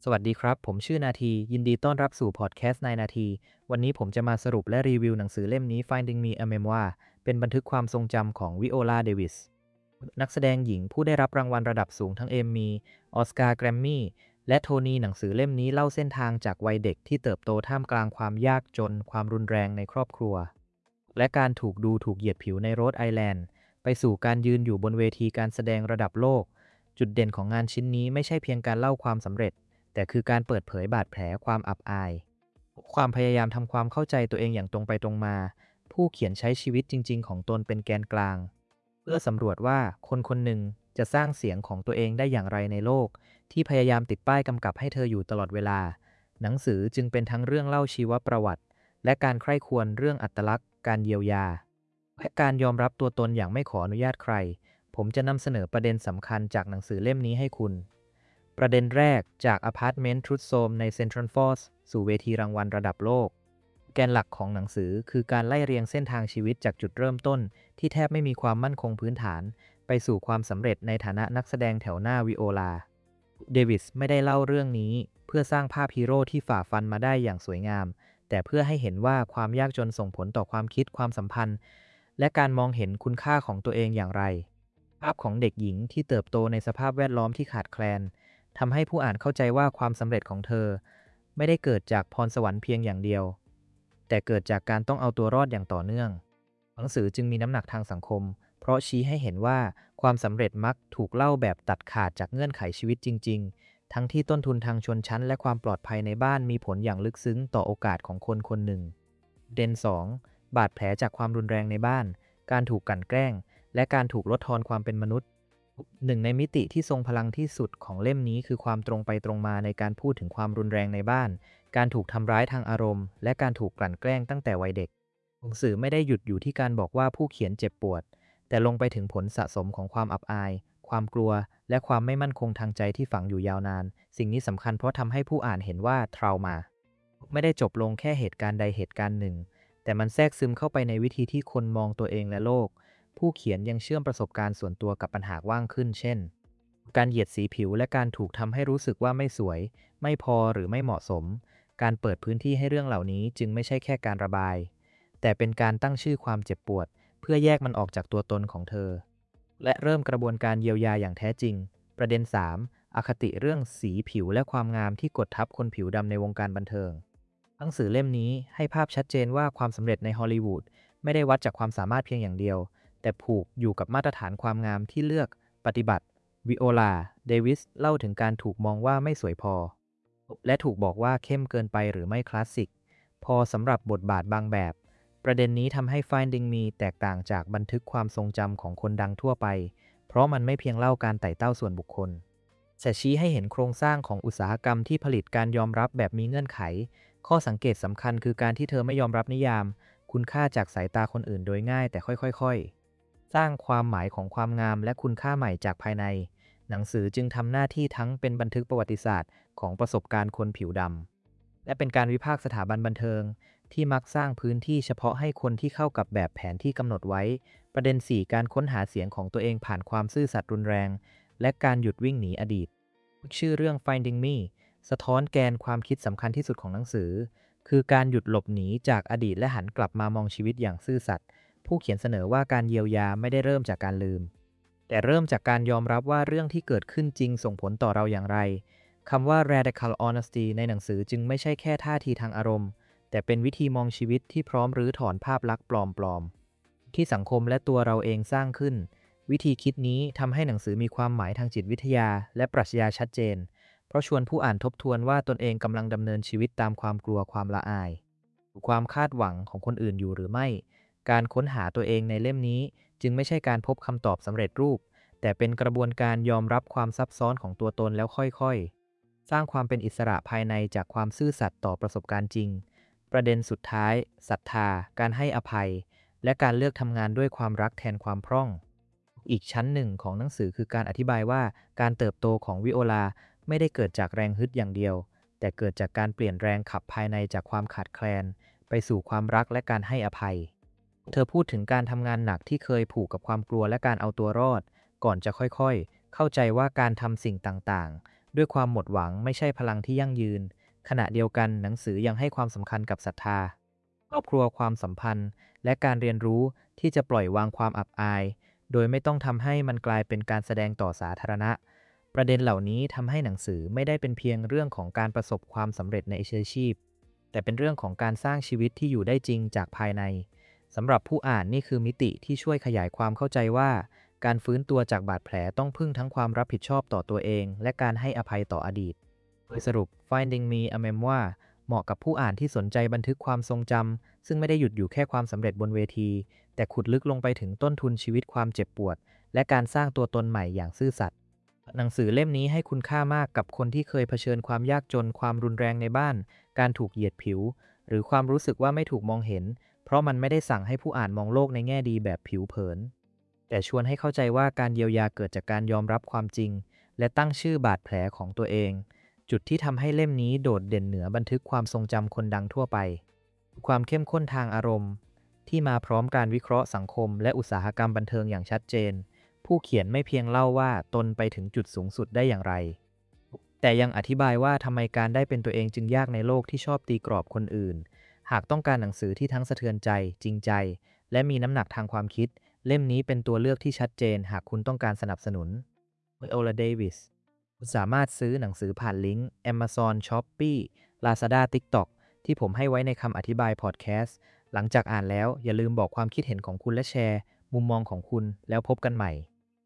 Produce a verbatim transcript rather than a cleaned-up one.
สวัสดีครับ ผมชื่อนาทียินดีต้อนรับสู่พอดแคสต์นายนาทีวันนี้ผมจะมาสรุปและรีวิวหนังสือเล่มนี้ Finding Me a Memoir เป็นบันทึกความทรงจำของวิโอลาเดวิสนักแสดงหญิงผู้ได้รับรางวัลระดับสูงทั้งเอมมีออสการ์แกรมมี่และโทนีหนังสือเล่มนี้เล่าเส้นทางจากวัยเด็กที่เติบโตท่ามกลางความยากจนความรุนแรงในครอบครัวและการถูกดูถูกเหยียดผิวในโรดไอแลนด์ไปสู่การยืนอยู่บนเวทีการแสดงระดับโลกจุดเด่นของงานชิ้นนี้ไม่ใช่เพียงการเล่าความสำเร็จแต่คือการเปิดเผยบาดแผลความอับอายความพยายามทำความเข้าใจตัวเองอย่างตรงไปตรงมาผู้เขียนใช้ชีวิตจริงๆของตนเป็นแกนกลางเพื่อสำรวจว่าคนคนหนึ่งจะสร้างเสียงของตัวเองได้อย่างไรในโลกที่พยายามติดป้ายกำกับให้เธออยู่ตลอดเวลาหนังสือจึงเป็นทั้งเรื่องเล่าชีวประวัติและการใคร่ครวญเรื่องอัตลักษณ์การเยียวยาและการยอมรับตัวตนอย่างไม่ขออนุญาตใครผมจะนำเสนอประเด็นสำคัญจากหนังสือเล่มนี้ให้คุณประเด็นแรกจากอพาร์ตเมนต์ทรูธโซมในเซ็นทรัลฟอลส์สู่เวทีรางวัลระดับโลกแกนหลักของหนังสือคือการไล่เรียงเส้นทางชีวิตจากจุดเริ่มต้นที่แทบไม่มีความมั่นคงพื้นฐานไปสู่ความสำเร็จในฐานะนักแสดงแถวหน้าวิโอลาเดวิสไม่ได้เล่าเรื่องนี้เพื่อสร้างภาพฮีโร่ที่ฝ่าฟันมาได้อย่างสวยงามแต่เพื่อให้เห็นว่าความยากจนส่งผลต่อความคิดความสัมพันธ์และการมองเห็นคุณค่าของตัวเองอย่างไรภาพของเด็กหญิงที่เติบโตในสภาพแวดล้อมที่ขาดแคลนทำให้ผู้อ่านเข้าใจว่าความสำเร็จของเธอไม่ได้เกิดจากพรสวรรค์เพียงอย่างเดียวแต่เกิดจากการต้องเอาตัวรอดอย่างต่อเนื่องหนังสือจึงมีน้ำหนักทางสังคมเพราะชี้ให้เห็นว่าความสำเร็จมักถูกเล่าแบบตัดขาดจากเงื่อนไขชีวิตจริงๆทั้งที่ต้นทุนทางชนชั้นและความปลอดภัยในบ้านมีผลอย่างลึกซึ้งต่อโอกาสของคนคนหนึ่งเด่นสองบาดแผลจากความรุนแรงในบ้านการถูกกลั่นแกล้งและการถูกลดทอนความเป็นมนุษย์หนึ่งในมิติที่ทรงพลังที่สุดของเล่มนี้คือความตรงไปตรงมาในการพูดถึงความรุนแรงในบ้านการถูกทำร้ายทางอารมณ์และการถูกกลั่นแกล้งตั้งแต่วัยเด็กหนังสือไม่ได้หยุดอยู่ที่การบอกว่าผู้เขียนเจ็บปวดแต่ลงไปถึงผลสะสมของความอับอายความกลัวและความไม่มั่นคงทางใจที่ฝังอยู่ยาวนานสิ่งนี้สำคัญเพราะทำให้ผู้อ่านเห็นว่าทรามาไม่ได้จบลงแค่เหตุการณ์ใดเหตุการณ์หนึ่งแต่มันแทรกซึมเข้าไปในวิธีที่คนมองตัวเองและโลกผู้เขียนยังเชื่อมประสบการณ์ส่วนตัวกับปัญหากว้างขึ้นเช่นการเหยียดสีผิวและการถูกทำให้รู้สึกว่าไม่สวยไม่พอหรือไม่เหมาะสมการเปิดพื้นที่ให้เรื่องเหล่านี้จึงไม่ใช่แค่การระบายแต่เป็นการตั้งชื่อความเจ็บปวดเพื่อแยกมันออกจากตัวตนของเธอและเริ่มกระบวนการเยียวยาอย่างแท้จริงประเด็นสามอคติเรื่องสีผิวและความงามที่กดทับคนผิวดำในวงการบันเทิงหนังสือเล่มนี้ให้ภาพชัดเจนว่าความสำเร็จในฮอลลีวูดไม่ได้วัดจากความสามารถเพียงอย่างเดียวแต่ผูกอยู่กับมาตรฐานความงามที่เลือกปฏิบัติวิโอลาเดวิสเล่าถึงการถูกมองว่าไม่สวยพอและถูกบอกว่าเข้มเกินไปหรือไม่คลาสสิกพอสำหรับบทบาทบางแบบประเด็นนี้ทำให้ Finding Me แตกต่างจากบันทึกความทรงจำของคนดังทั่วไปเพราะมันไม่เพียงเล่าการไต่เต้าส่วนบุคคลแต่ชี้ให้เห็นโครงสร้างของอุตสาหกรรมที่ผลิตการยอมรับแบบมีเงื่อนไขข้อสังเกตสำคัญคือการที่เธอไม่ยอมรับนิยามคุณค่าจากสายตาคนอื่นโดยง่ายแต่ค่อยๆสร้างความหมายของความงามและคุณค่าใหม่จากภายในหนังสือจึงทำหน้าที่ทั้งเป็นบันทึกประวัติศาสตร์ของประสบการณ์คนผิวดำและเป็นการวิพากษ์สถาบันบันเทิงที่มักสร้างพื้นที่เฉพาะให้คนที่เข้ากับแบบแผนที่กำหนดไว้ประเด็นสี่การค้นหาเสียงของตัวเองผ่านความซื่อสัตย์รุนแรงและการหยุดวิ่งหนีอดีตชื่อเรื่อง Finding Me สะท้อนแกนความคิดสำคัญที่สุดของหนังสือคือการหยุดหลบหนีจากอดีตและหันกลับมามองชีวิตอย่างซื่อสัตย์ผู้เขียนเสนอว่าการเยียวยาไม่ได้เริ่มจากการลืมแต่เริ่มจากการยอมรับว่าเรื่องที่เกิดขึ้นจริงส่งผลต่อเราอย่างไรคำว่า radical honesty ในหนังสือจึงไม่ใช่แค่ท่าทีทางอารมณ์แต่เป็นวิธีมองชีวิตที่พร้อมรื้อถอนภาพลักษณ์ปลอมๆที่สังคมและตัวเราเองสร้างขึ้นวิธีคิดนี้ทำให้หนังสือมีความหมายทางจิตวิทยาและปรัชญาชัดเจนเพราะชวนผู้อ่านทบทวนว่าตนเองกำลังดำเนินชีวิตตามความกลัวความละอายความคาดหวังของคนอื่นอยู่หรือไม่การค้นหาตัวเองในเล่มนี้จึงไม่ใช่การพบคำตอบสำเร็จรูปแต่เป็นกระบวนการยอมรับความซับซ้อนของตัวตนแล้วค่อยๆสร้างความเป็นอิสระภายในจากความซื่อสัตย์ต่อประสบการณ์จริงประเด็นสุดท้ายศรัทธาการให้อภัยและการเลือกทำงานด้วยความรักแทนความพร่องอีกชั้นหนึ่งของหนังสือคือการอธิบายว่าการเติบโตของวิโอลาไม่ได้เกิดจากแรงฮึดอย่างเดียวแต่เกิดจากการเปลี่ยนแรงขับภายในจากความขาดแคลนไปสู่ความรักและการให้อภัยเธอพูดถึงการทำงานหนักที่เคยผูกกับความกลัวและการเอาตัวรอดก่อนจะค่อยๆเข้าใจว่าการทำสิ่งต่างๆด้วยความหมดหวังไม่ใช่พลังที่ยั่งยืนขณะเดียวกันหนังสือยังให้ความสำคัญกับศรัทธาครอบครัวความสัมพันธ์และการเรียนรู้ที่จะปล่อยวางความอับอายโดยไม่ต้องทำให้มันกลายเป็นการแสดงต่อสาธารณะประเด็นเหล่านี้ทำให้หนังสือไม่ได้เป็นเพียงเรื่องของการประสบความสำเร็จในอาชีพแต่เป็นเรื่องของการสร้างชีวิตที่อยู่ได้จริงจากภายในสำหรับผู้อ่านนี่คือมิติที่ช่วยขยายความเข้าใจว่าการฟื้นตัวจากบาดแผลต้องพึ่งทั้งความรับผิดชอบต่อตัวเองและการให้อภัยต่ออดีตโดยสรุป Finding Me a Memoir เหมาะกับผู้อ่านที่สนใจบันทึกความทรงจำซึ่งไม่ได้หยุดอยู่แค่ความสำเร็จบนเวทีแต่ขุดลึกลงไปถึงต้นทุนชีวิตความเจ็บปวดและการสร้างตัวตนใหม่อย่างซื่อสัตย์หนังสือเล่มนี้ให้คุณค่ามากกับคนที่เคยเผชิญความยากจนความรุนแรงในบ้านการถูกเหยียดผิวหรือความรู้สึกว่าไม่ถูกมองเห็นเพราะมันไม่ได้สั่งให้ผู้อ่านมองโลกในแง่ดีแบบผิวเผินแต่ชวนให้เข้าใจว่าการเยียวยาเกิดจากการยอมรับความจริงและตั้งชื่อบาดแผลของตัวเองจุดที่ทำให้เล่มนี้โดดเด่นเหนือบันทึกความทรงจำคนดังทั่วไปความเข้มข้นทางอารมณ์ที่มาพร้อมการวิเคราะห์สังคมและอุตสาหกรรมบันเทิงอย่างชัดเจนผู้เขียนไม่เพียงเล่าว่าตนไปถึงจุดสูงสุดได้อย่างไรแต่ยังอธิบายว่าทำไมการได้เป็นตัวเองจึงยากในโลกที่ชอบตีกรอบคนอื่นหากต้องการหนังสือที่ทั้งสะเทือนใจจริงใจและมีน้ำหนักทางความคิดเล่มนี้เป็นตัวเลือกที่ชัดเจนหากคุณต้องการสนับสนุนวิโอลา เดวิสคุณสามารถซื้อหนังสือผ่านลิงก์ Amazon Shopee Lazada TikTok ที่ผมให้ไว้ในคำอธิบายพอดแคสต์หลังจากอ่านแล้วอย่าลืมบอกความคิดเห็นของคุณและแชร์มุมมองของคุณแล้วพบกันใหม่